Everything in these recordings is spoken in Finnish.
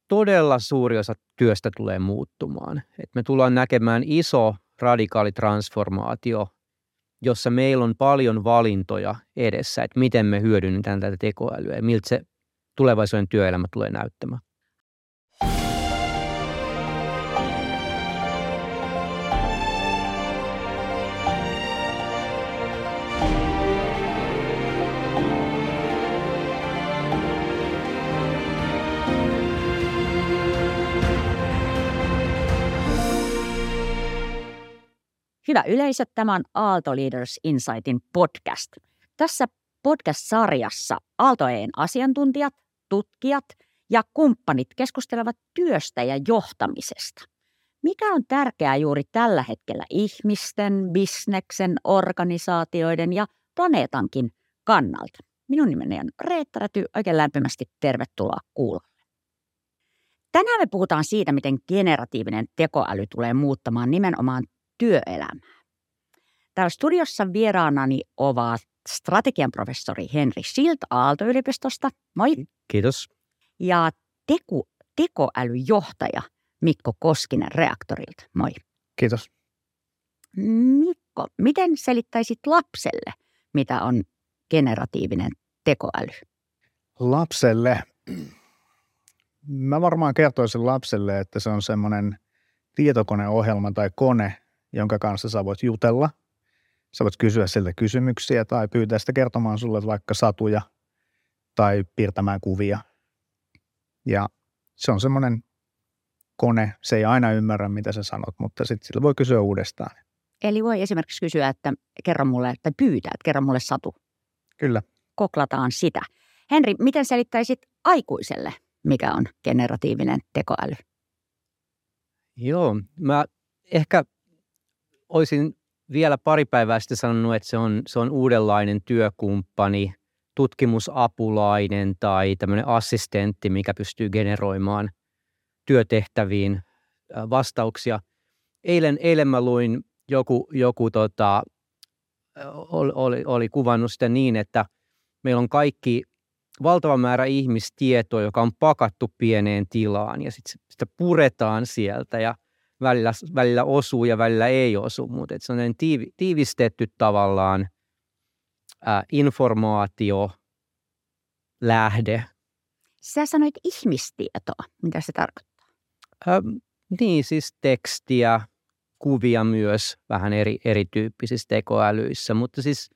todella suuri osa työstä tulee muuttumaan. Et me tullaan näkemään iso radikaali transformaatio, jossa meillä on paljon valintoja edessä, että miten me hyödynnetään tätä tekoälyä ja miltä se tulevaisuuden työelämä tulee näyttämään. Hyvä yleisö, tämä on Aalto Leaders Insightin podcast. Tässä podcast-sarjassa Aalto-EE:n asiantuntijat, tutkijat ja kumppanit keskustelevat työstä ja johtamisesta. Mikä on tärkeää juuri tällä hetkellä ihmisten, bisneksen, organisaatioiden ja planeetankin kannalta? Minun nimeni on Reetta Räty, oikein lämpimästi tervetuloa kuulolle. Tänään me puhutaan siitä, miten generatiivinen tekoäly tulee muuttamaan nimenomaan työelämää. Täällä studiossa vieraanani ovat strategian professori Henri Schildt Aalto-yliopistosta. Moi. Kiitos. Ja tekoälyjohtaja Mikko Koskinen Reaktorilta. Moi. Kiitos. Mikko, miten selittäisit lapselle, mitä on generatiivinen tekoäly? Lapselle? Mä varmaan kertoisin lapselle, että se on semmoinen tietokoneohjelma tai kone, jonka kanssa sä voit jutella. Sä voit kysyä siltä kysymyksiä tai pyytää sitä kertomaan sulle vaikka satuja tai piirtämään kuvia. Ja se on semmoinen kone, se ei aina ymmärrä, mitä sä sanot, mutta sitten sillä voi kysyä uudestaan. Eli voi esimerkiksi kysyä, että kerro mulle, tai pyytää, että kerro mulle satu. Kyllä. Koklataan sitä. Henri, miten selittäisit aikuiselle, mikä on generatiivinen tekoäly? Joo, mä ehkä olisin vielä pari päivää sitten sanonut, että se on uudenlainen työkumppani, tutkimusapulainen tai tämmöinen assistentti, mikä pystyy generoimaan työtehtäviin vastauksia. Eilen mä luin joku oli kuvannut sitä niin, että meillä on kaikki valtava määrä ihmistietoa, joka on pakattu pieneen tilaan ja sitten sitä puretaan sieltä ja välillä osuu ja välillä ei osu, mutta se on tiivistetty tavallaan informaatio, lähde. Sä sanoit ihmistietoa. Mitä se tarkoittaa? Niin, siis tekstiä, kuvia myös vähän erityyppisissä tekoälyissä, mutta siis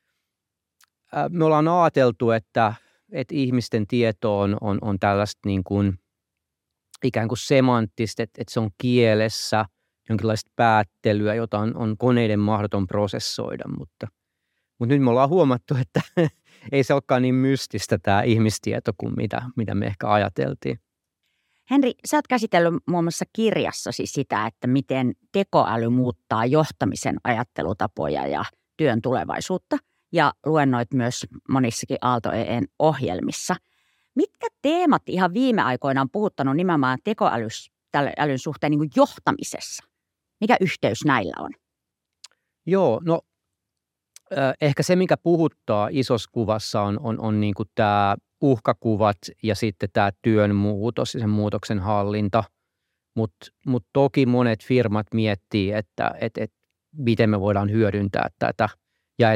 me ollaan ajateltu, että ihmisten tieto on tällaista niin kuin ikään kuin semanttista, että se on kielessä jonkinlaista päättelyä, jota on koneiden mahdoton prosessoida, mutta nyt me ollaan huomattu, että ei se olekaan niin mystistä tämä ihmistieto kuin mitä me ehkä ajateltiin. Henri, sä oot käsitellyt muun muassa kirjassasi sitä, että miten tekoäly muuttaa johtamisen ajattelutapoja ja työn tulevaisuutta, ja luennoit myös monissakin Aalto-EE:n ohjelmissa. Mitkä teemat ihan viime aikoina on puhuttanut nimenomaan tekoälyn suhteen niin kuin johtamisessa? Mikä yhteys näillä on? Joo, no ehkä se, mikä puhuttaa isossa kuvassa on niin kuin tämä uhkakuvat ja sitten tämä työn muutos ja sen muutoksen hallinta. Mutta toki monet firmat miettii, että miten me voidaan hyödyntää tätä. Ja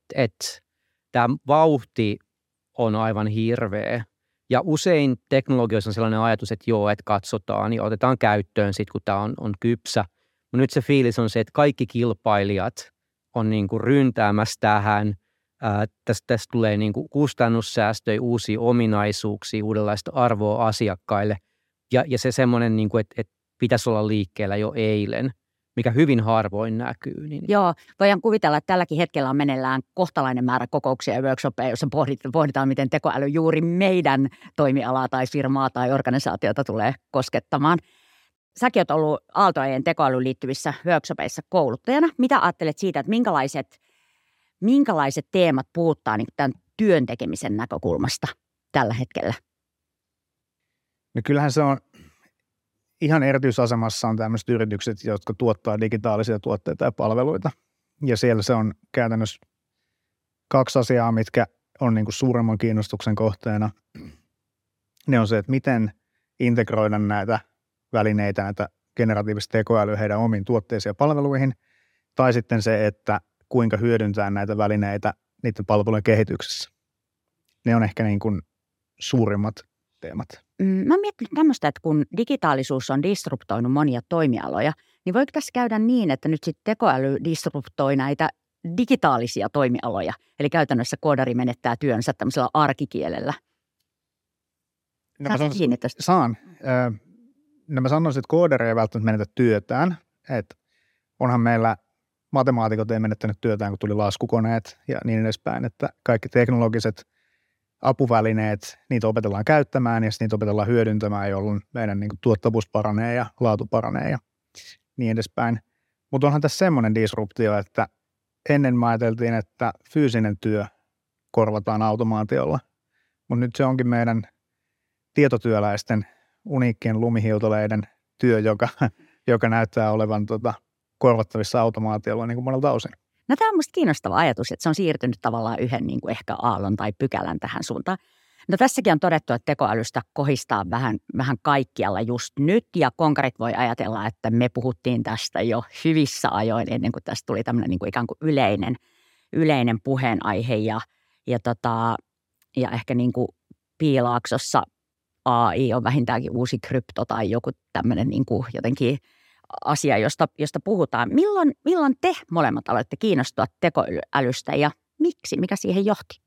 tämä vauhti on aivan hirveä. Ja usein teknologioissa on sellainen ajatus, että joo, että katsotaan ja otetaan käyttöön sitten, kun tämä on kypsä. Mutta nyt se fiilis on se, että kaikki kilpailijat on niin kuin ryntäämässä tähän. Tästä tulee niin kuin kustannussäästöjä, uusia ominaisuuksia, uudenlaista arvoa asiakkaille. Ja se semmoinen, niin kuin, että pitäisi olla liikkeellä jo eilen, mikä hyvin harvoin näkyy. Niin. Joo, voidaan kuvitella, että tälläkin hetkellä on meneillään kohtalainen määrä kokouksia ja workshopeja, joissa pohditaan, miten tekoäly juuri meidän toimialaa tai firmaa tai organisaatiota tulee koskettamaan. Säkin olet ollut Aalto-EE:n tekoälyyn liittyvissä workshopeissa kouluttajana. Mitä ajattelet siitä, että minkälaiset teemat puhuttaa niin tämän työn tekemisen näkökulmasta tällä hetkellä? No kyllähän se on ihan erityisasemassa on tämmöiset yritykset, jotka tuottaa digitaalisia tuotteita ja palveluita. Ja siellä se on käytännössä kaksi asiaa, mitkä on niin kuin suuremman kiinnostuksen kohteena. Ne on se, että miten integroida näitä välineitä, näitä generatiivista tekoälyä heidän omiin tuotteisiin ja palveluihin, tai sitten se, että kuinka hyödyntää näitä välineitä niiden palvelujen kehityksessä. Ne on ehkä niin kuin suurimmat teemat. Mä oon miettinyt tämmöistä, että kun digitaalisuus on disruptoinut monia toimialoja, niin voiko tässä käydä niin, että nyt sitten tekoäly disruptoi näitä digitaalisia toimialoja? Eli käytännössä koodari menettää työnsä tämmöisellä arkikielellä. Saan. Mä sanoisin, että koodari ei välttämättä menetä työtään. Että onhan meillä matemaatikot ei menettänyt työtään, kun tuli laskukoneet ja niin edespäin. Että kaikki teknologiset apuvälineet, niitä opetellaan käyttämään ja niitä opetellaan hyödyntämään, jolloin meidän niin kuin tuottavuus paranee ja laatu paranee ja niin edespäin. Mutta onhan tässä semmoinen disruptio, että ennen mä ajateltiin, että fyysinen työ korvataan automaatiolla, mutta nyt se onkin meidän tietotyöläisten uniikkien lumihiutaleiden työ, joka näyttää olevan korvattavissa automaatiolla niin kuin monelta osin. No tämä on musta kiinnostava ajatus, että se on siirtynyt tavallaan yhden niin kuin ehkä aallon tai pykälän tähän suuntaan. No tässäkin on todettu, että tekoälystä kohistaa vähän kaikkialla just nyt ja konkarit voi ajatella, että me puhuttiin tästä jo hyvissä ajoin ennen kuin tästä tuli tämmöinen niin kuin ikään kuin yleinen puheenaihe ja ehkä niin kuin Piilaaksossa AI on vähintäänkin uusi krypto tai joku tämmöinen niin kuin jotenkin asia, josta puhutaan. Milloin te molemmat aloitte kiinnostua tekoälystä ja miksi? Mikä siihen johti?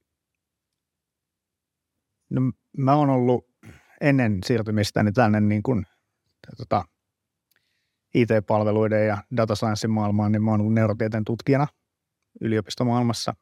No, mä oon ollut ennen siirtymistäni tänne niin kuin, IT-palveluiden ja data science maailmaan, niin mä oon ollut neurotieteen tutkijana yliopistomaailmassa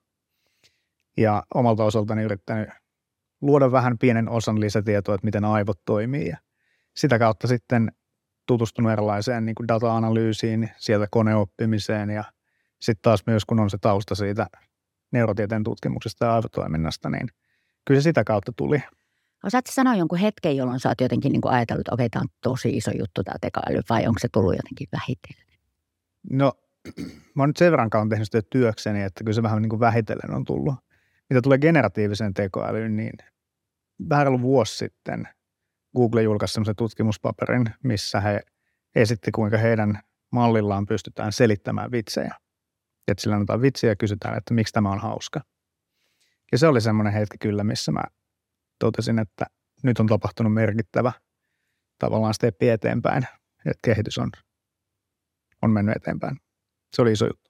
ja omalta osaltani yrittänyt luoda vähän pienen osan lisätietoa, että miten aivot toimii ja sitä kautta sitten tutustunut erilaiseen niin kuin data-analyysiin, sieltä koneoppimiseen ja sitten taas myös kun on se tausta siitä neurotieteen tutkimuksesta ja aivotoiminnasta, niin kyllä se sitä kautta tuli. Osaatko sanoa jonkun hetken, jolloin sä oot jotenkin niin kuin ajatellut, että okei, tämä on tosi iso juttu tämä tekoäly, vai onko se tullut jotenkin vähitellen? No, mä oon nyt sen verran kauan tehnyt sitä työkseni, että kyllä se vähän niin kuin vähitellen on tullut. Mitä tulee generatiiviseen tekoälyyn, niin vähän ollut vuosi sitten Google julkaisi semmoisen tutkimuspaperin, missä he esitti, kuinka heidän mallillaan pystytään selittämään vitsejä. Että sillä annetaan vitsiä ja kysytään, että miksi tämä on hauska. Ja se oli semmoinen hetki kyllä, missä mä totesin, että nyt on tapahtunut merkittävä tavallaan steppi eteenpäin, että kehitys on mennyt eteenpäin. Se oli iso juttu.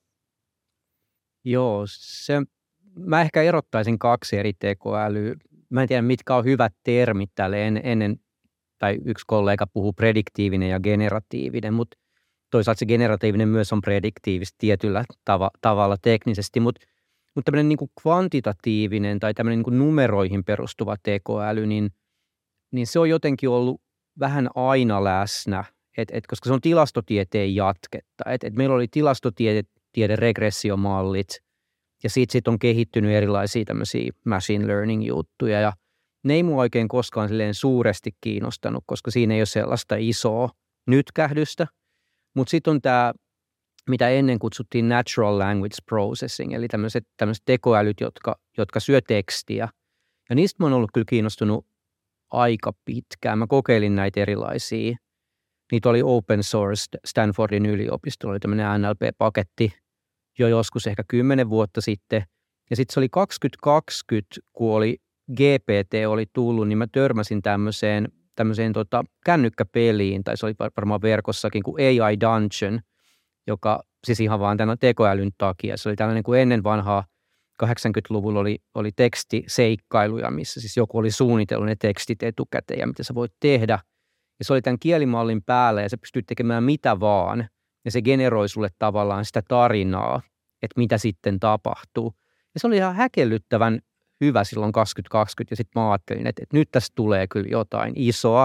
Joo, mä ehkä erottaisin kaksi eri tekoälyä. Mä en tiedä, mitkä on hyvät termit tälle ennen, tai yksi kollega puhuu prediktiivinen ja generatiivinen, mutta toisaalta se generatiivinen myös on prediktiivistä tietyllä tavalla teknisesti, mutta tämmöinen niin kuin kvantitatiivinen tai tämmöinen niin kuin numeroihin perustuva tekoäly, niin se on jotenkin ollut vähän aina läsnä, koska se on tilastotieteen jatketta. Meillä oli tilastotiede regressiomallit ja siitä on kehittynyt erilaisia tämmöisiä machine learning juttuja ja ne ei mua oikein koskaan silleen suuresti kiinnostanut, koska siinä ei ole sellaista isoa nytkähdystä, mutta sitten on tämä, mitä ennen kutsuttiin natural language processing, eli tämmöiset tekoälyt, jotka syö tekstiä. Ja niistä mä oon ollut kyllä kiinnostunut aika pitkään. Mä kokeilin näitä erilaisia. Niitä oli open source, Stanfordin yliopistolla oli tämmöinen NLP-paketti jo joskus ehkä 10 vuotta sitten. Ja sitten se oli 2020, kun GPT oli tullut, niin mä törmäsin tämmöiseen kännykkäpeliin, tai se oli varmaan verkossakin, kuin AI Dungeon, joka siis ihan vaan tämän tekoälyn takia. Se oli tällainen kuin ennen vanhaa 80-luvulla oli tekstiseikkailuja, missä siis joku oli suunnitellut ne tekstit etukäteen ja mitä sä voit tehdä. Ja se oli tämän kielimallin päällä ja sä pystyt tekemään mitä vaan. Ja se generoi sulle tavallaan sitä tarinaa, että mitä sitten tapahtuu. Ja se oli ihan häkellyttävän hyvä silloin 2020 ja sitten mä ajattelin, että nyt tästä tulee kyllä jotain isoa.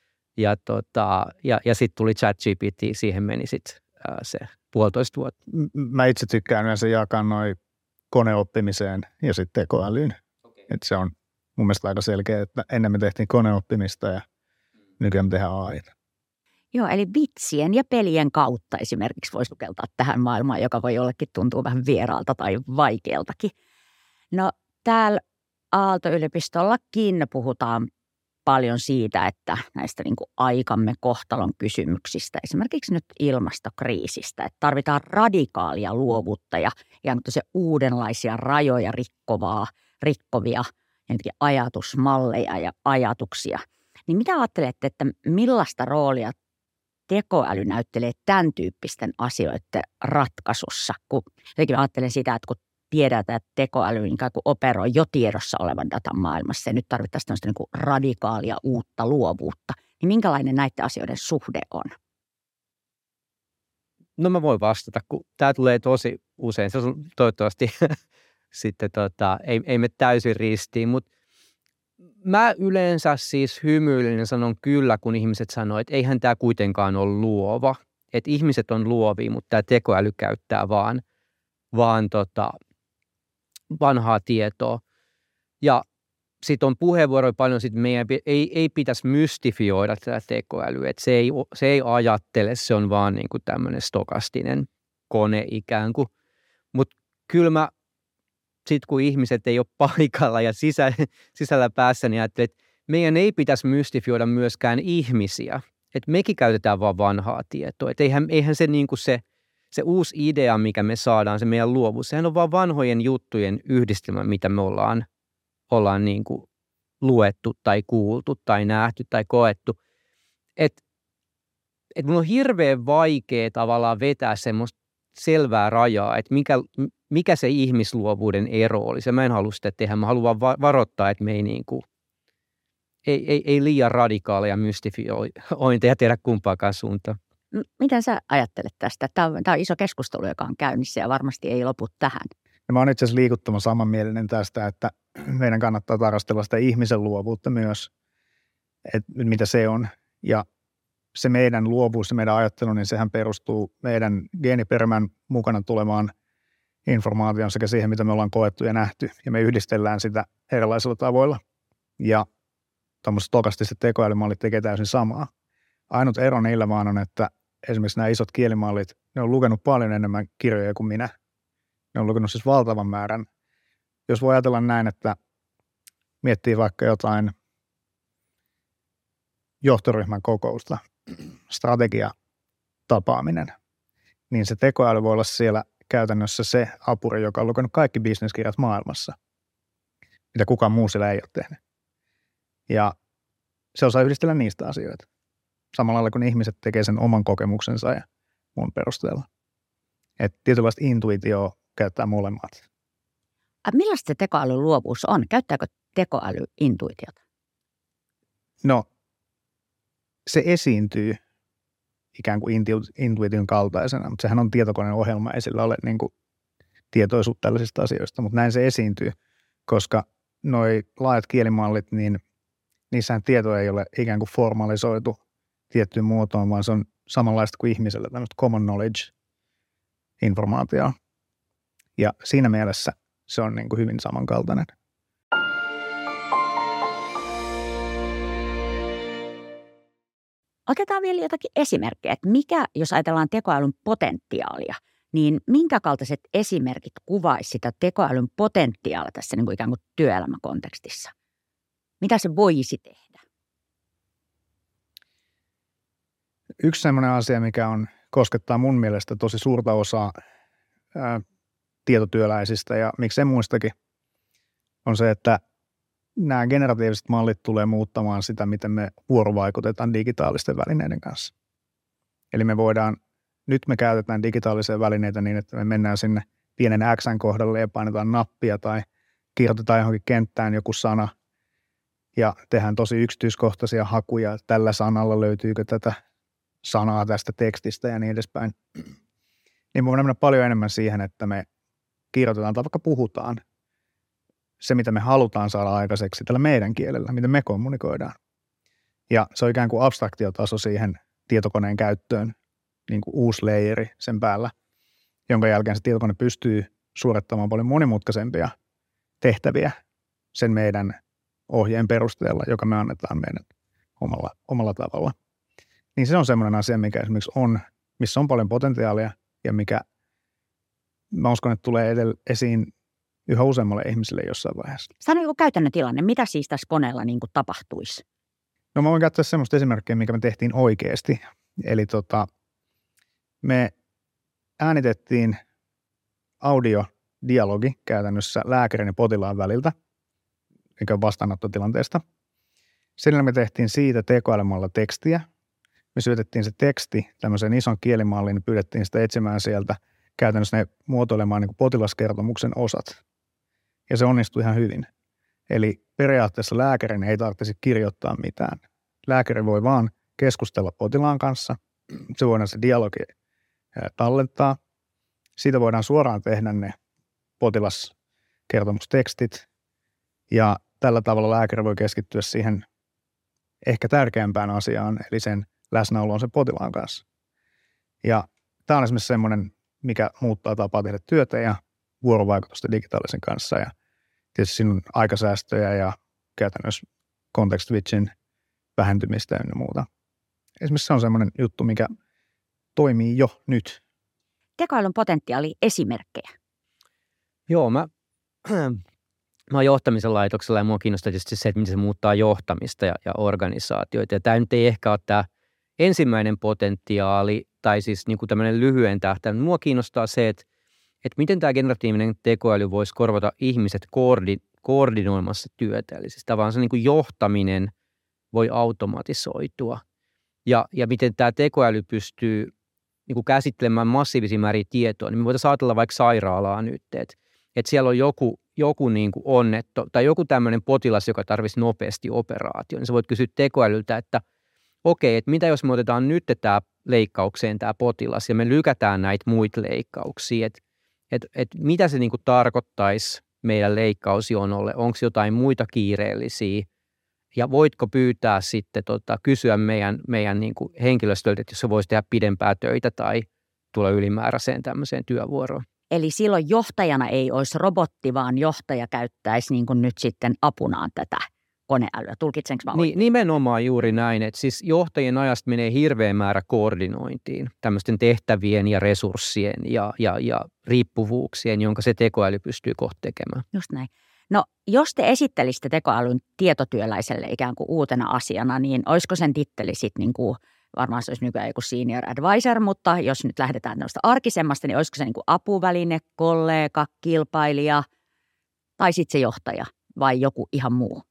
Ja sitten tuli ChatGPT, siihen meni sitten se 1,5 vuotta. Mä itse tykkään yleensä jakaa noin koneoppimiseen ja sitten tekoälyyn. Okay. Että se on mun mielestä aika selkeä, että ennen me tehtiin koneoppimista ja nykyään me tehdään AI:ta. Joo, eli vitsien ja pelien kautta esimerkiksi voisi sukeltaa tähän maailmaan, joka voi jollekin tuntua vähän vieraalta tai vaikealtakin. No täällä Aalto-yliopistollakin puhutaan paljon siitä, että näistä niin kuin aikamme kohtalon kysymyksistä, esimerkiksi nyt ilmastokriisistä, että tarvitaan radikaalia luovuutta ja se uudenlaisia rajoja rikkovia ajatusmalleja ja ajatuksia. Niin mitä ajattelette, että millaista roolia tekoäly näyttelee tämän tyyppisten asioiden ratkaisussa? Kun jotenkin ajattelen sitä, että kun tiedetään, että tekoäly ikään kuin operoi jo tiedossa olevan datan maailmassa ja nyt tarvittaisiin tämmöistä niin kuin radikaalia uutta luovuutta, niin minkälainen näiden asioiden suhde on? No mä voin vastata, kun tämä tulee tosi usein. Se on toivottavasti sitten ei mene täysin ristiin, mutta mä yleensä siis hymyilen ja sanon kyllä, kun ihmiset sanoo, että eihän tämä kuitenkaan ole luova. Että ihmiset on luovia, mutta tämä tekoäly käyttää vaan vanhaa tietoa. Ja sitten on puheenvuoroja paljon, että meidän ei pitäisi mystifioida tätä tekoälyä. Että se ei ajattele, se on vaan niin kuin tämmöinen stokastinen kone ikään kuin. Mutta kyllä sitten kun ihmiset ei ole paikalla ja sisällä päässä, niin ajattelin, että meidän ei pitäisi mystifioida myöskään ihmisiä. Että mekin käytetään vaan vanhaa tietoa. Että eihän se, niin kuin se uusi idea, mikä me saadaan, se meidän luovuus, sehän on vaan vanhojen juttujen yhdistelmä, mitä me ollaan niin kuin luettu tai kuultu tai nähty tai koettu. Että mun on hirveän vaikea tavallaan vetää semmoista selvää rajaa, että mikä se ihmisluovuuden ero olisi. Mä en halua sitä tehdä. Mä haluan varoittaa, että me ei liian radikaaleja mystifiointeja tehdä kumpaakaan suuntaan. Mitä sä ajattelet tästä? Tämä on iso keskustelu, joka on käynnissä ja varmasti ei lopu tähän. Ja mä oon itse asiassa liikuttoman samanmielinen tästä, että meidän kannattaa tarkastella sitä ihmisen luovuutta myös, että mitä se on. Ja se meidän luovuus, se meidän ajattelu, niin sehän perustuu meidän geeniperimän mukana tulemaan informaation sekä siihen, mitä me ollaan koettu ja nähty. Ja me yhdistellään sitä erilaisilla tavoilla. Ja tuommoiset stokastiset tekoälymallit tekee täysin samaa. Ainut ero niillä vaan on, että esimerkiksi nämä isot kielimallit, ne on lukenut paljon enemmän kirjoja kuin minä. Ne on lukenut siis valtavan määrän. Jos voi ajatella näin, että miettii vaikka jotain johtoryhmän kokousta, strategiatapaaminen, niin se tekoäly voi olla siellä käytännössä se apuri, joka on lukenut kaikki bisneskirjat maailmassa, mitä kukaan muu siellä ei ole tehnyt. Ja se osaa yhdistellä niistä asioita. Samalla lailla kun ihmiset tekee sen oman kokemuksensa ja mun perusteella. Että tietynlaista intuitioa käyttää molemmat. Millaista se tekoälyn luovuus on? Käyttääkö tekoäly intuitiota? No, se esiintyy ikään kuin intuition kaltaisena, mutta sehän on tietokoneen ohjelma, ei sillä ole niin kuin tietoisuutta tällaisista asioista, mutta näin se esiintyy, koska noi laajat kielimallit, niin niissähän tieto ei ole ikään kuin formalisoitu tiettyyn muotoon, vaan se on samanlaista kuin ihmisellä, tämmöistä common knowledge-informaatiota. Ja siinä mielessä se on niin kuin hyvin samankaltainen. Otetaan vielä jotakin esimerkkejä, että mikä, jos ajatellaan tekoälyn potentiaalia, niin minkä kaltaiset esimerkit kuvaisi sitä tekoälyn potentiaalia tässä niin kuin ikään kuin työelämäkontekstissa? Mitä se voisi tehdä? Yksi sellainen asia, mikä koskettaa mun mielestä tosi suurta osaa tietotyöläisistä ja miksei muistakin, on se, että nämä generatiiviset mallit tulee muuttamaan sitä, miten me vuorovaikutetaan digitaalisten välineiden kanssa. Eli nyt me käytetään digitaalisia välineitä niin, että me mennään sinne pienen X:n kohdalle ja painetaan nappia tai kirjoitetaan johonkin kenttään joku sana ja tehdään tosi yksityiskohtaisia hakuja. Tällä sanalla löytyykö tätä sanaa tästä tekstistä ja niin edespäin. Niin me voidaan mennä paljon enemmän siihen, että me kirjoitetaan tai vaikka puhutaan se, mitä me halutaan saada aikaiseksi tällä meidän kielellä, miten me kommunikoidaan. Ja se on ikään kuin abstraktiotaso siihen tietokoneen käyttöön, niin kuin uusi layeri sen päällä, jonka jälkeen se tietokone pystyy suorittamaan paljon monimutkaisempia tehtäviä sen meidän ohjeen perusteella, joka me annetaan meidän omalla tavalla. Niin se on semmoinen asia, mikä esimerkiksi missä on paljon potentiaalia ja mikä mä uskon, että tulee esiin yhä useammalle ihmiselle jossain vaiheessa. Sano joku käytännön tilanne, mitä siis tässä koneella niin kuin tapahtuisi? No mä voin käyttää semmoista esimerkkiä, mikä me tehtiin oikeasti. Eli me äänitettiin audiodialogi käytännössä lääkärin ja potilaan väliltä, mikä on vastaanottotilanteesta. Sen me tehtiin siitä tekoälymällä tekstiä. Me syötettiin se teksti tämmöiseen ison kielimalliin ja pyydettiin sitä etsimään sieltä käytännössä ne muotoilemaan niin kuin potilaskertomuksen osat. Ja se onnistui ihan hyvin. Eli periaatteessa lääkärin ei tarvitse kirjoittaa mitään. Lääkäri voi vaan keskustella potilaan kanssa. Se voidaan se dialogi tallentaa. Siitä voidaan suoraan tehdä ne potilaskertomustekstit. Ja tällä tavalla lääkäri voi keskittyä siihen ehkä tärkeämpään asiaan, eli sen läsnäoloon sen potilaan kanssa. Ja tämä on esimerkiksi semmoinen, mikä muuttaa tapaa tehdä työtä ja vuorovaikutusta digitaalisen kanssa. Ja tietysti siinä on aikasäästöjä ja käytännössä context switchin vähentymistä ja muuta. Esimerkiksi se on semmoinen juttu, mikä toimii jo nyt. Tekoälyn potentiaali esimerkkejä. Joo, mä oon johtamisen laitoksella ja mua kiinnostaa tietysti se, että miten se muuttaa johtamista ja organisaatioita. Ja tämä nyt ei ehkä ole tämä ensimmäinen potentiaali tai siis niin kuin tämmöinen lyhyen tähtäin. Mua kiinnostaa se, että miten tämä generatiivinen tekoäly voisi korvata ihmiset koordinoimassa työtä. Eli siis tavallaan se niin kuin johtaminen voi automatisoitua. Ja miten tämä tekoäly pystyy niin kuin käsittelemään massiivisia määriä tietoa. Niin me voitaisiin ajatella vaikka sairaalaa nyt, että siellä on joku niin kuin onnetto tai joku tämmöinen potilas, joka tarvitsisi nopeasti operaation. Niin sä voit kysyä tekoälyltä, että okei, että mitä jos me otetaan nyt tämä leikkaukseen tämä potilas ja me lykätään näitä muita leikkauksia, että mitä se niin kuin tarkoittaisi meidän leikkausjonolle, onko jotain muita kiireellisiä ja voitko pyytää sitten kysyä meidän niin kuin henkilöstöltä, että jos se voisi tehdä pidempää töitä tai tulla ylimääräiseen tämmöiseen työvuoroon. Eli silloin johtajana ei olisi robotti, vaan johtaja käyttäisi niin kuin nyt sitten apunaan tätä koneälyä. Tulkitsenko mä oikein? Nimenomaan juuri näin, että siis johtajien ajasta menee hirveä määrä koordinointiin, tämmöisten tehtävien ja resurssien ja riippuvuuksien, jonka se tekoäly pystyy kohta tekemään. Just näin. No, jos te esittelisitte tekoälyn tietotyöläiselle ikään kuin uutena asiana, niin olisiko sen titteli sitten niin kuin, varmaan se olisi nykyään joku senior advisor, mutta jos nyt lähdetään tällaista arkisemmasta, niin olisiko se niin kuin apuväline, kollega, kilpailija tai sitten se johtaja vai joku ihan muu?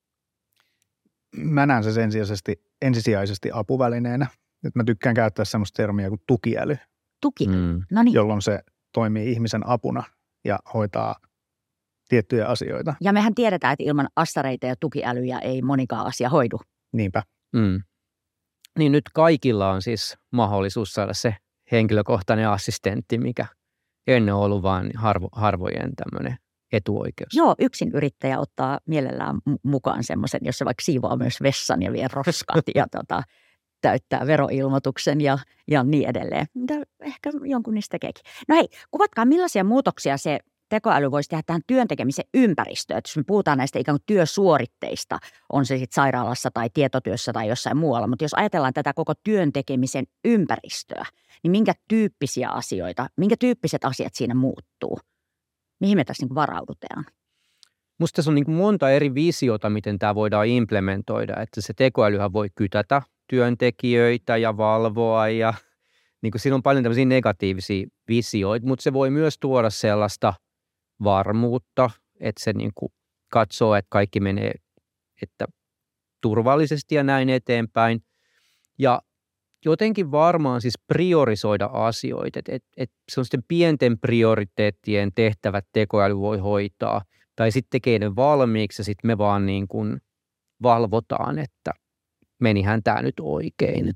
Mä näen se ensisijaisesti apuvälineenä. Nyt mä tykkään käyttää semmoista termiä kuin tukiäly. Tukiäly, no niin. Jolloin se toimii ihmisen apuna ja hoitaa tiettyjä asioita. Ja mehän tiedetään, että ilman assareita ja tukiälyjä ei monikaan asia hoidu. Niinpä. Niin nyt kaikilla on siis mahdollisuus saada se henkilökohtainen assistentti, mikä ennen on ollut vain harvojen tämmöinen etuoikeus. Joo, yksin yrittäjä ottaa mielellään mukaan semmoisen, jos se vaikka siivoaa myös vessan ja vie roskat ja täyttää veroilmoituksen ja niin edelleen. Mitä ehkä jonkun niistä tekeekin. No hei, kuvatkaa millaisia muutoksia se tekoäly voisi tehdä tähän työn tekemisen ympäristöön. Että jos me puhutaan näistä ikään kuin työsuoritteista, on se sitten sairaalassa tai tietotyössä tai jossain muualla, mutta jos ajatellaan tätä koko työn tekemisen ympäristöä, niin minkä tyyppisiä asioita, minkä tyyppiset asiat siinä muuttuu? Mihin me tässä niin varaudutaan? Musta tässä on niin monta eri visiota, miten tämä voidaan implementoida, että se tekoälyhän voi kytätä työntekijöitä ja valvoa ja niin kuin siinä on paljon tämmöisiä negatiivisia visioita, mutta se voi myös tuoda sellaista varmuutta, että se niin kuin katsoo, että kaikki menee että turvallisesti ja näin eteenpäin. Ja jotenkin varmaan siis priorisoida asioita, että se on sitten pienten prioriteettien tehtävät tekoäly voi hoitaa, tai sitten tekee ne valmiiksi ja sitten me vaan niin kuin valvotaan, että menihän tämä nyt oikein.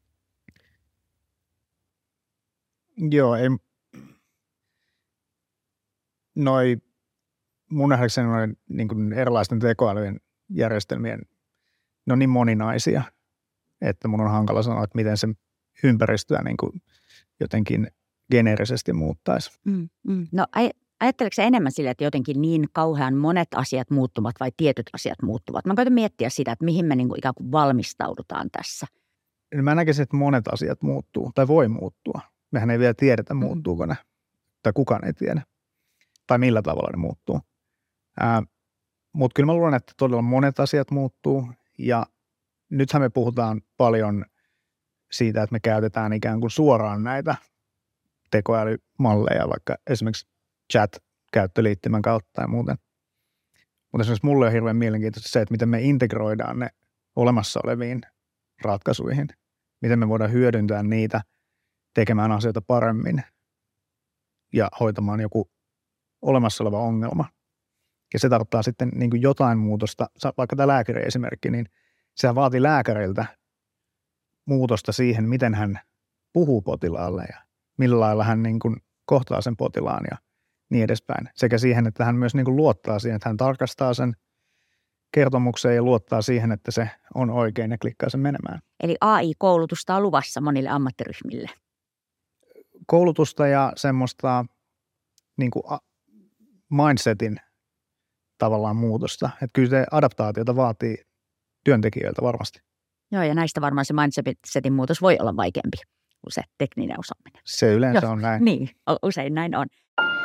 Joo, ei. Mun nähdäkseni niin kuin erilaisten tekoälyjen järjestelmien, ne on niin moninaisia, että mun on hankala sanoa, että miten se ympäristöä niin kuin jotenkin geneerisesti muuttaisi. No ajatteleeko sä enemmän sille, että jotenkin niin kauhean monet asiat muuttuvat vai tietyt asiat muuttuvat? Mä koitan miettiä sitä, että mihin me niin kuin ikään kuin valmistaudutaan tässä. Mä näkisin, että monet asiat muuttuu tai voi muuttua. Mehän ei vielä tiedetä, muuttuuko ne, tai kukaan ei tiedä, tai millä tavalla ne muuttuu. Mutta kyllä mä luulen, että todella monet asiat muuttuu, ja nythän me puhutaan paljon siitä, että me käytetään ikään kuin suoraan näitä tekoälymalleja, vaikka esimerkiksi chat-käyttöliittymän kautta tai muuten. Mutta esimerkiksi mulle on hirveän mielenkiintoista se, että miten me integroidaan ne olemassa oleviin ratkaisuihin, miten me voidaan hyödyntää niitä tekemään asioita paremmin ja hoitamaan joku olemassa oleva ongelma. Ja se tarkoittaa sitten niin kuin jotain muutosta, vaikka tämä lääkäriesimerkki, niin sehän vaatii lääkäriltä muutosta siihen, miten hän puhuu potilaalle ja millä lailla hän niin kuin kohtaa sen potilaan ja niin edespäin. Sekä siihen, että hän myös niin kuin luottaa siihen, että hän tarkastaa sen kertomuksen ja luottaa siihen, että se on oikein ja klikkaa sen menemään. Eli AI-koulutusta on luvassa monille ammattiryhmille. Koulutusta ja semmoista niin kuin mindsetin tavallaan muutosta. Että kyllä se adaptaatiota vaatii työntekijöiltä varmasti. Joo, ja näistä varmaan se mindsetin muutos voi olla vaikeampi kuin se tekninen osaaminen. Se yleensä on näin. Niin, usein näin on.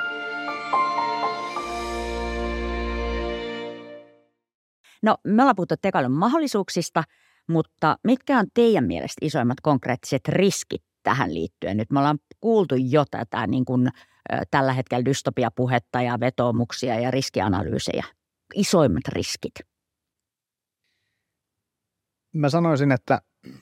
No, me ollaan puhuttu tekoälyn mahdollisuuksista, mutta mitkä on teidän mielestä isoimmat konkreettiset riskit tähän liittyen? Nyt me ollaan kuultu jo tätä niin kuin, tällä hetkellä dystopiapuhetta ja vetoomuksia ja riskianalyysejä. Isoimmat riskit. Mä sanoisin, että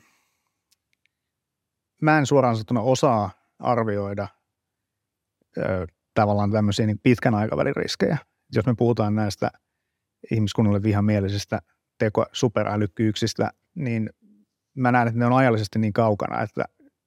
mä en suoraan sanottuna osaa arvioida tavallaan tämmöisiä niin pitkän aikavälin riskejä. Jos me puhutaan näistä ihmiskunnalle vihamielisistä superälykkyyksistä, niin mä näen, että ne on ajallisesti niin kaukana, että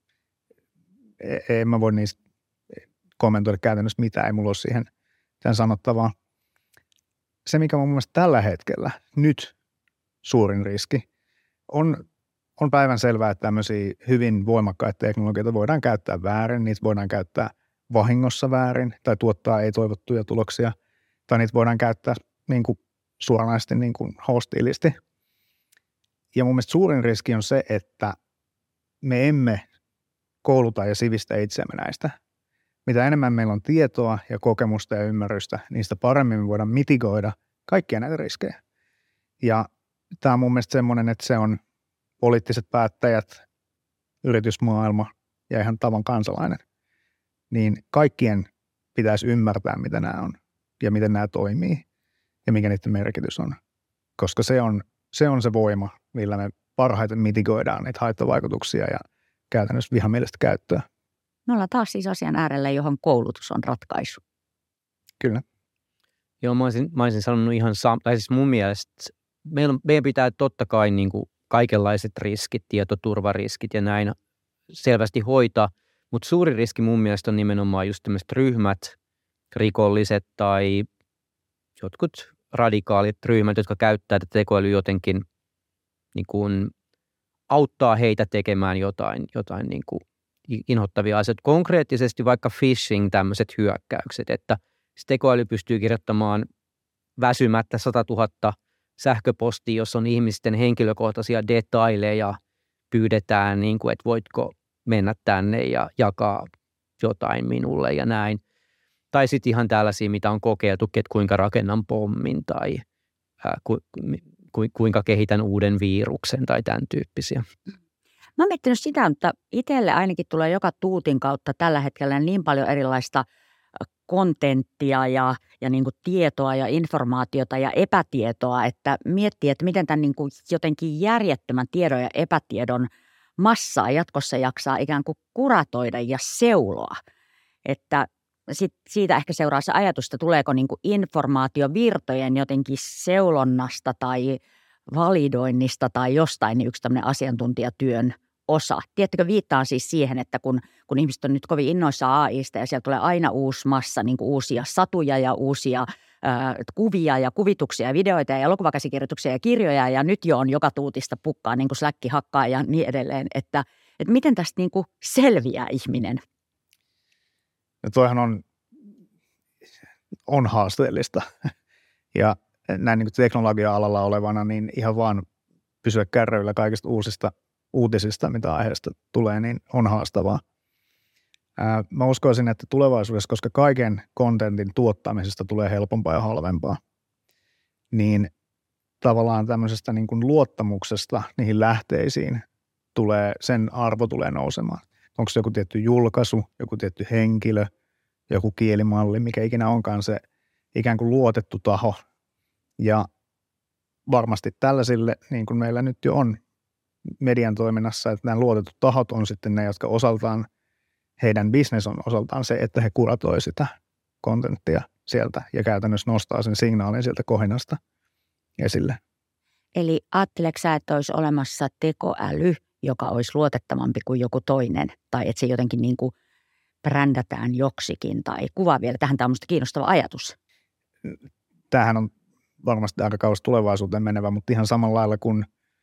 en mä voi niistä kommentoida käytännössä mitään, ei mulla ole siihen tämän sanottavaa. Se, mikä on mun mielestä tällä hetkellä nyt suurin riski, on päivänselvää, että tämmöisiä hyvin voimakkaita teknologioita voidaan käyttää väärin, niitä voidaan käyttää vahingossa väärin tai tuottaa ei-toivottuja tuloksia, tai niitä voidaan käyttää niin kuin suoranaisesti niin kuin hostiilisti. Ja mun mielestä suurin riski on se, että me emme kouluta ja sivistä itseämme näistä. Mitä enemmän meillä on tietoa ja kokemusta ja ymmärrystä, niin sitä paremmin me voidaan mitigoida kaikkia näitä riskejä. Ja tämä on mun mielestä semmoinen, että se on poliittiset päättäjät, yritysmaailma ja ihan tavan kansalainen. Niin kaikkien pitäisi ymmärtää, mitä nämä on ja miten nämä toimii ja mikä niiden merkitys on. Koska se on se voima, millä me parhaiten mitigoidaan niitä haittavaikutuksia ja käytännössä vihamielistä käyttöä. Me ollaan taas siis asian äärellä, johon koulutus on ratkaisu. Kyllä. Joo, mä olisin sanonut ihan tai siis mun mielestä meidän pitää totta kai niin kuin kaikenlaiset riskit, tietoturvariskit ja näin selvästi hoitaa, mutta suuri riski mun mielestä on nimenomaan just tämmöiset ryhmät, rikolliset tai jotkut radikaalit ryhmät, jotka käyttää tätä tekoälyä jotenkin niin kuin auttaa heitä tekemään jotain niin kuin inhottavia asioita. Konkreettisesti vaikka phishing, tämmöiset hyökkäykset, että tekoäly pystyy kirjoittamaan väsymättä 100 000 sähköpostia, jos on ihmisten henkilökohtaisia detaileja, pyydetään, niin kuin, että voitko mennä tänne ja jakaa jotain minulle ja näin. Tai sitten ihan tällaisia, mitä on kokeiltu, että kuinka rakennan pommin tai kuinka kehitän uuden viruksen tai tämän tyyppisiä. Mä oon miettinyt sitä, että itselle ainakin tulee joka tuutin kautta tällä hetkellä niin paljon erilaista kontenttia ja niin kuin tietoa ja informaatiota ja epätietoa, että miettii, että miten tämän niin kuin jotenkin järjettömän tiedon ja epätiedon massaa jatkossa jaksaa ikään kuin kuratoida ja seuloa. Että siitä ehkä seuraa se ajatus, että tuleeko niin kuin informaatiovirtojen jotenkin seulonnasta tai validoinnista tai jostain yksi tämmöinen asiantuntijatyön osa. Tiedättekö, viittaan siis siihen, että kun ihmiset on nyt kovin innoissaan AI:sta ja siellä tulee aina uusi massa, niin kuin uusia satuja ja uusia kuvia ja kuvituksia ja videoita ja elokuvakäsikirjoituksia ja kirjoja ja nyt jo on joka tuutista pukkaa niin kuin släkki hakkaa ja niin edelleen, että miten tästä niin kuin selviää ihminen? Ja toihan on haasteellista ja näin niin kuin teknologia-alalla olevana niin ihan vaan pysyä kärryillä kaikista uusista uutisista, mitä aiheesta tulee, niin on haastavaa. Mä uskoisin, että tulevaisuudessa, koska kaiken kontentin tuottamisesta tulee helpompaa ja halvempaa, niin tavallaan tämmöisestä niin kuin luottamuksesta niihin lähteisiin sen arvo tulee nousemaan. Onko se joku tietty julkaisu, joku tietty henkilö, joku kielimalli, mikä ikinä onkaan se ikään kuin luotettu taho. Ja varmasti tällaisille, niin kuin meillä nyt jo on median toiminnassa, että nämä luotetut tahot on sitten ne, jotka osaltaan, heidän business on osaltaan se, että he kuratoi sitä kontenttia sieltä ja käytännössä nostaa sen signaalin sieltä kohinasta esille. Eli ajatteleksä sä, että olisi olemassa tekoäly, joka olisi luotettavampi kuin joku toinen, tai että se jotenkin niin kuin brändätään joksikin, tai kuvaa vielä. Tähän tämä on minusta kiinnostava ajatus. Tämähän on varmasti aika kauas tulevaisuuteen menevä, mutta ihan samalla lailla kuin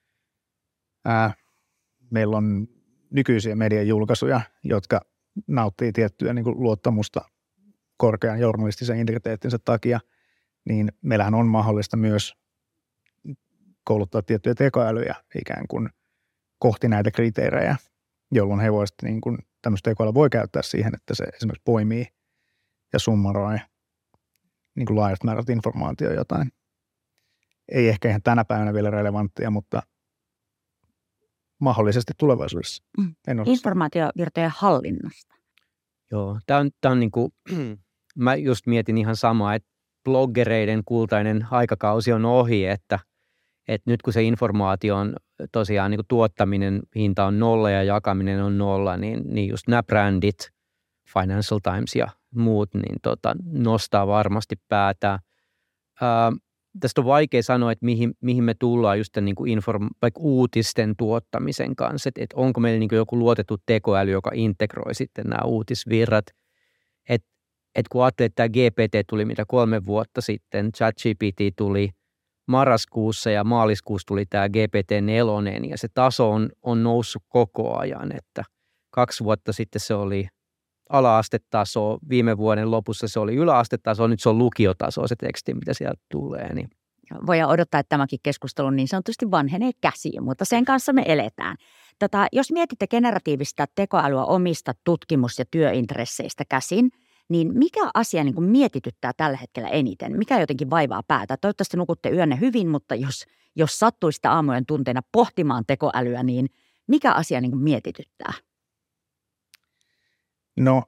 meillä on nykyisiä median julkaisuja, jotka nauttii tiettyä niin kuin luottamusta korkean journalistisen integriteettinsä takia, niin meillähän on mahdollista myös kouluttaa tiettyjä tekoälyjä ikään kuin kohti näitä kriteerejä, jolloin he voisivat niin kuin tämmöistä tekoälyä voi käyttää siihen, että se esimerkiksi poimii ja summaroi niin kuin laajat määrät informaatiota jotain. Ei ehkä ihan tänä päivänä vielä relevanttia, mutta mahdollisesti tulevaisuudessa. Informaatiovirtojen hallinnasta. Joo, tämä on niin kuin, mä just mietin ihan samaa, että bloggereiden kultainen aikakausi on ohi, että nyt kun se informaation tosiaan niin kuin tuottaminen hinta on 0 ja jakaminen on 0, niin just nämä brändit, Financial Times ja muut, niin nostaa varmasti päätään. Tästä on vaikea sanoa, että mihin me tullaan just niin kuin vaikka uutisten tuottamisen kanssa, että onko meillä niin kuin joku luotettu tekoäly, joka integroi sitten nämä uutisvirrat. Että kun ajattelee, että tämä GPT tuli 3 vuotta sitten, ChatGPT tuli marraskuussa ja maaliskuussa tuli tämä GPT-4 ja se taso on noussut koko ajan, että 2 vuotta sitten se oli ala-astetaso, viime vuoden lopussa se oli yläastetaso, nyt se on lukiotaso se teksti, mitä sieltä tulee. Niin. Voidaan odottaa, että tämäkin keskustelu niin sanotusti vanhenee käsiin, mutta sen kanssa me eletään. Jos mietitte generatiivista tekoälyä omista tutkimus- ja työintresseistä käsin, niin mikä asia niin kuin mietityttää tällä hetkellä eniten? Mikä jotenkin vaivaa päätä? Toivottavasti nukutte yönne hyvin, mutta jos sattuisi sitä aamujen tunteina pohtimaan tekoälyä, niin mikä asia niin kuin mietityttää? No,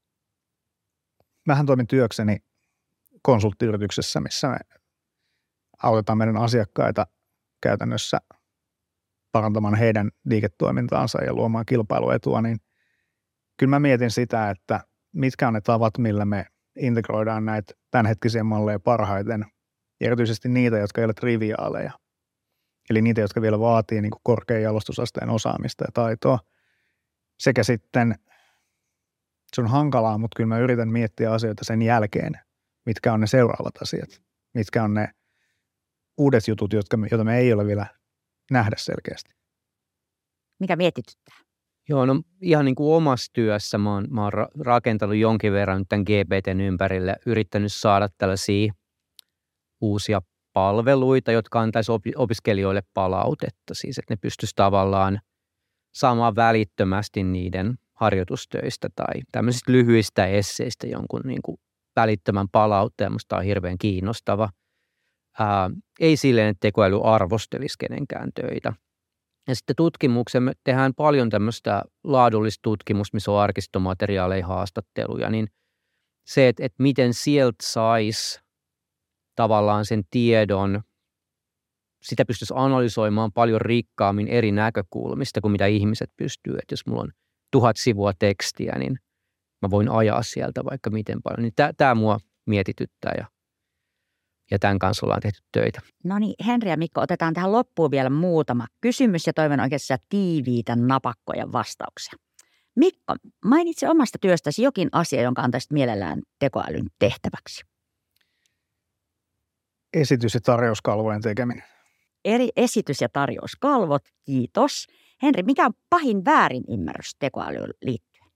mähän toimin työkseni konsulttiyrityksessä, missä me autetaan meidän asiakkaita käytännössä parantamaan heidän liiketoimintaansa ja luomaan kilpailuetua, niin kyllä mä mietin sitä, että mitkä on ne tavat, millä me integroidaan näitä tämänhetkisiä malleja parhaiten, ja erityisesti niitä, jotka ei ole triviaaleja, eli niitä, jotka vielä vaatii niin kuin korkean jalostusasteen osaamista ja taitoa, sekä sitten se on hankalaa, mutta kyllä mä yritän miettiä asioita sen jälkeen, mitkä on ne seuraavat asiat, mitkä on ne uudet jutut, joita me ei ole vielä nähdä selkeästi. Mikä mietityttää? Joo, no ihan niin kuin omassa työssä mä oon rakentanut jonkin verran tämän GPT:n ympärille, yrittänyt saada tällaisia uusia palveluita, jotka antaisi opiskelijoille palautetta, siis että ne pystyisi tavallaan saamaan välittömästi niiden harjoitustöistä tai tämmöisistä lyhyistä esseistä jonkun niin kuin välittömän palautteen. Musta on hirveän kiinnostava. Ei silleen, että tekoäly arvostelisi kenenkään töitä. Ja sitten tutkimuksen me tehdään paljon tämmöistä laadullista tutkimusta, missä on arkistomateriaaleja, haastatteluja, niin se, että miten sieltä saisi tavallaan sen tiedon, sitä pystyisi analysoimaan paljon rikkaammin eri näkökulmista kuin mitä ihmiset pystyy. Että jos mulla on 1000 sivua tekstiä, niin mä voin ajaa sieltä vaikka miten paljon. Niin tämä mua mietityttää ja tämän kanssa ollaan tehty töitä. No niin, Henri ja Mikko, otetaan tähän loppuun vielä muutama kysymys ja toivon oikeastaan tiiviitä napakkoja vastauksia. Mikko, mainitse omasta työstäsi jokin asia, jonka antaisit mielellään tekoälyn tehtäväksi. Esitys- ja tarjouskalvojen tekeminen. Eri esitys- ja tarjouskalvot, kiitos. Henri, mikä on pahin väärinymmärrys tekoälyyn liittyen?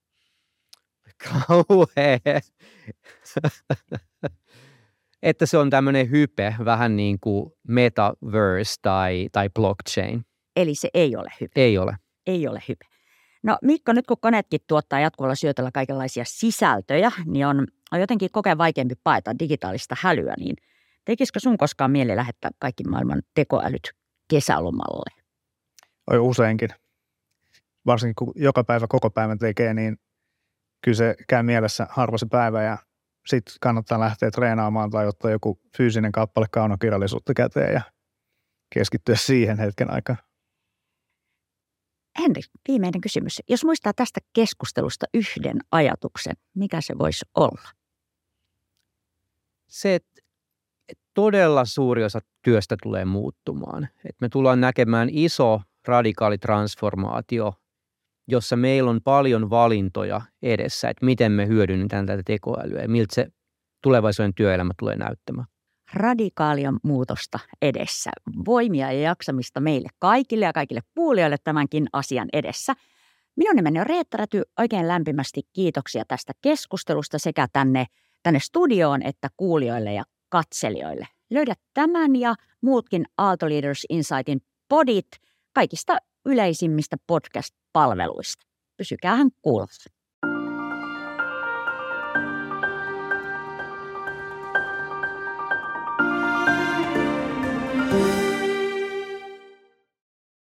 Kauhea. Että se on tämmöinen hype, vähän niin kuin metaverse tai blockchain. Eli se ei ole hype. Ei ole. Ei ole hype. No Mikko, nyt kun koneetkin tuottaa jatkuvalla syötöllä kaikenlaisia sisältöjä, niin on jotenkin kokea vaikeampi paeta digitaalista hälyä, niin Tekisikö sun koskaan mieli lähettää kaikki maailman tekoälyt kesälomalle? Oi useinkin. Varsinkin kun joka päivä koko päivän tekee, niin kyllä se käy mielessä harva se päivä ja sitten kannattaa lähteä treenaamaan tai ottaa joku fyysinen kappale kaunokirjallisuutta käteen ja keskittyä siihen hetken aikaa. Henri, viimeinen kysymys. Jos muistaa tästä keskustelusta yhden ajatuksen, mikä se voisi olla? Se, että todella suuri osa työstä tulee muuttumaan. Et me tullaan näkemään iso radikaali transformaatio, jossa meillä on paljon valintoja edessä, että miten me hyödynnetään tätä tekoälyä ja miltä se tulevaisuuden työelämä tulee näyttämään. Radikaalia muutosta edessä. Voimia ja jaksamista meille kaikille ja kaikille kuulijoille tämänkin asian edessä. Minun nimeni on Reetta Räty. Oikein lämpimästi kiitoksia tästä keskustelusta sekä tänne studioon että kuulijoille ja katselijoille. Löydät tämän ja muutkin Aalto Leaders Insightin podit kaikista yleisimmistä podcast-palveluista. Pysykäähän kuulossa.